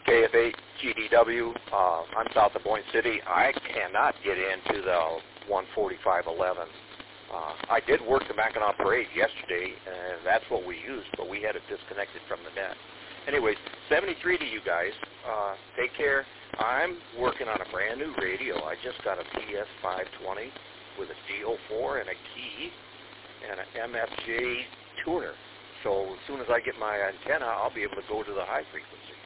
KF8 GDW. I'm south of Boyne City. I cannot get into the 14511. I did work the Mackinac Parade yesterday, and that's what we used, but we had it disconnected from the net. Anyways, 73 to you guys. Take care. I'm working on a brand new radio. I just got a PS520 with a DO4 and a key and an MFJ tuner. So as soon as I get my antenna, I'll be able to go to the high frequency.